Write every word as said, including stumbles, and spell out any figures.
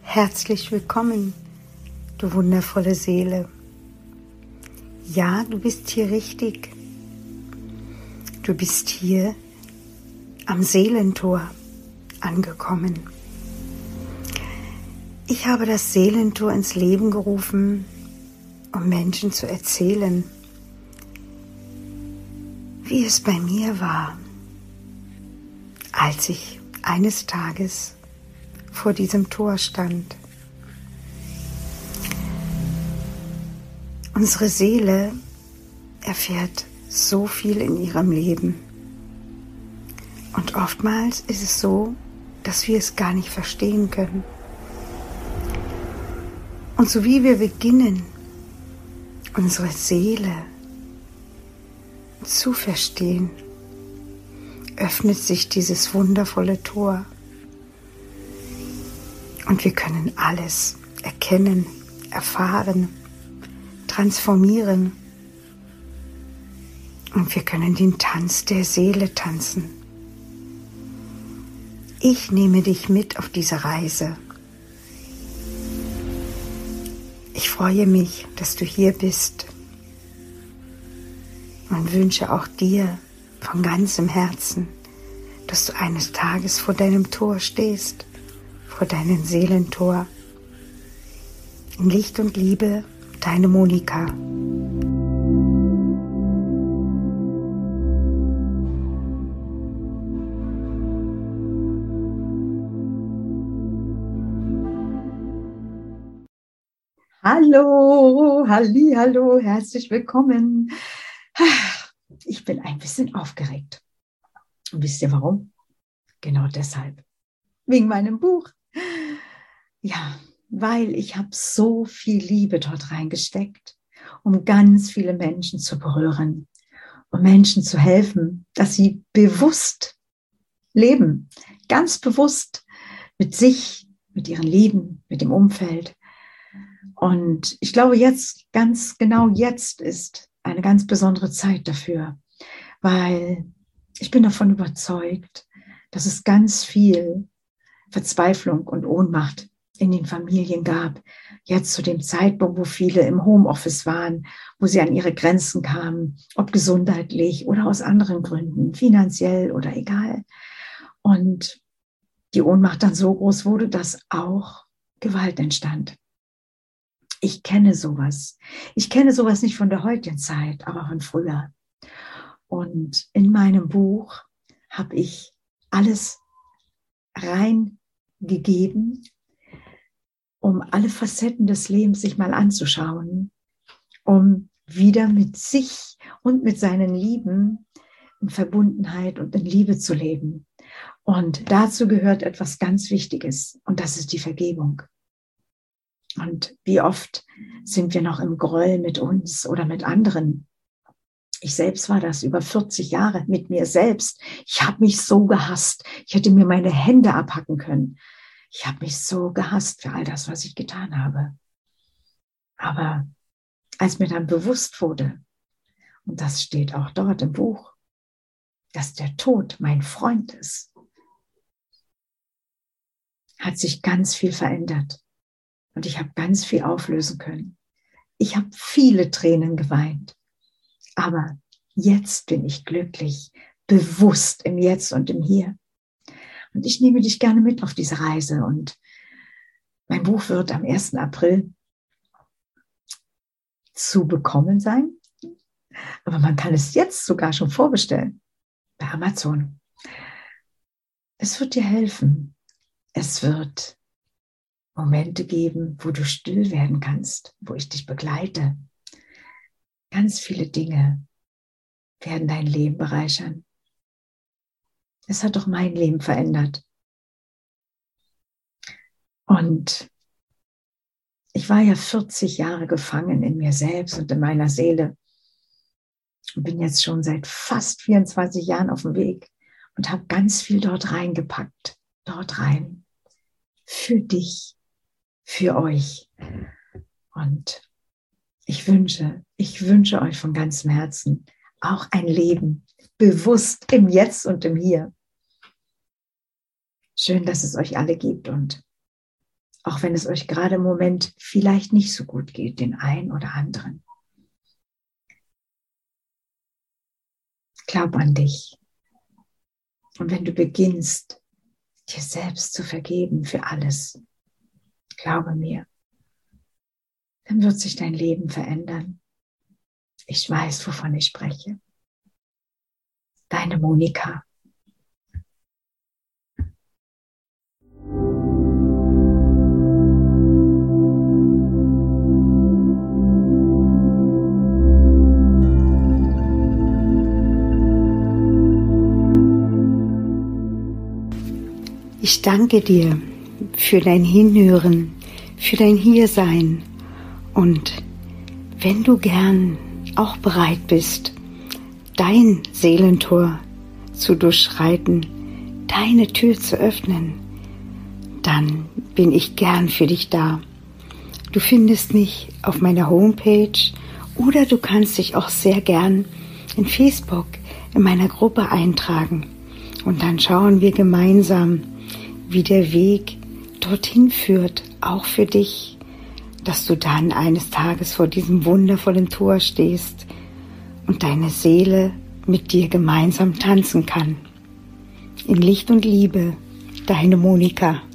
Herzlich willkommen, du wundervolle Seele. Ja, du bist hier richtig. Du bist hier am Seelentor angekommen. Ich habe das Seelentor ins Leben gerufen, um Menschen zu erzählen, wie es bei mir war, als ich eines Tages vor diesem Tor stand. Unsere Seele erfährt so viel in ihrem Leben. Und oftmals ist es so, dass wir es gar nicht verstehen können. Und so wie wir beginnen, unsere Seele zu verstehen, öffnet sich dieses wundervolle Tor. Und wir können alles erkennen, erfahren, transformieren. Und wir können den Tanz der Seele tanzen. Ich nehme dich mit auf diese Reise. Ich freue mich, dass du hier bist und wünsche auch dir von ganzem Herzen, dass du eines Tages vor deinem Tor stehst, vor deinem Seelentor. In Licht und Liebe, deine Monika. Hallo, halli, hallo, herzlich willkommen. Ich bin ein bisschen aufgeregt. Und wisst ihr warum? Genau deshalb. Wegen meinem Buch. Ja, weil ich habe so viel Liebe dort reingesteckt, um ganz viele Menschen zu berühren, um Menschen zu helfen, dass sie bewusst leben, ganz bewusst mit sich, mit ihren Lieben, mit dem Umfeld. Und ich glaube, jetzt, ganz genau jetzt ist eine ganz besondere Zeit dafür, weil ich bin davon überzeugt, dass es ganz viel Verzweiflung und Ohnmacht in den Familien gab. Jetzt zu dem Zeitpunkt, wo viele im Homeoffice waren, wo sie an ihre Grenzen kamen, ob gesundheitlich oder aus anderen Gründen, finanziell oder egal. Und die Ohnmacht dann so groß wurde, dass auch Gewalt entstand. Ich kenne sowas. Ich kenne sowas nicht von der heutigen Zeit, aber von früher. Und in meinem Buch habe ich alles reingegeben, um alle Facetten des Lebens sich mal anzuschauen, um wieder mit sich und mit seinen Lieben in Verbundenheit und in Liebe zu leben. Und dazu gehört etwas ganz Wichtiges, und das ist die Vergebung. Und wie oft sind wir noch im Groll mit uns oder mit anderen? Ich selbst war das über vierzig Jahre mit mir selbst. Ich habe mich so gehasst. Ich hätte mir meine Hände abhacken können. Ich habe mich so gehasst für all das, was ich getan habe. Aber als mir dann bewusst wurde, und das steht auch dort im Buch, dass der Tod mein Freund ist, hat sich ganz viel verändert. Und ich habe ganz viel auflösen können. Ich habe viele Tränen geweint. Aber jetzt bin ich glücklich, bewusst im Jetzt und im Hier. Und ich nehme dich gerne mit auf diese Reise. Und mein Buch wird am ersten April zu bekommen sein. Aber man kann es jetzt sogar schon vorbestellen bei Amazon. Es wird dir helfen. Es wird Momente geben, wo du still werden kannst, wo ich dich begleite. Ganz viele Dinge werden dein Leben bereichern. Es hat doch mein Leben verändert. Und ich war ja vierzig Jahre gefangen in mir selbst und in meiner Seele und bin jetzt schon seit fast vierundzwanzig Jahren auf dem Weg und habe ganz viel dort reingepackt, dort rein, für dich, für euch. Und ich wünsche, ich wünsche euch von ganzem Herzen auch ein Leben bewusst im Jetzt und im Hier. Schön, dass es euch alle gibt und Auch wenn es euch gerade im Moment vielleicht nicht so gut geht, den einen oder anderen. Glaub an dich. Und wenn du beginnst, dir selbst zu vergeben für alles, glaube mir, dann wird sich dein Leben verändern. Ich weiß, wovon ich spreche. Deine Monika. Ich danke dir für dein Hinhören, für dein Hiersein und wenn du gern auch bereit bist, dein Seelentor zu durchschreiten, deine Tür zu öffnen, dann bin ich gern für dich da. Du findest mich auf meiner Homepage oder du kannst dich auch sehr gern in Facebook in meiner Gruppe eintragen und dann schauen wir gemeinsam, wie der Weg dorthin führt, auch für dich, dass du dann eines Tages vor diesem wundervollen Tor stehst und deine Seele mit dir gemeinsam tanzen kann. In Licht und Liebe, deine Monika.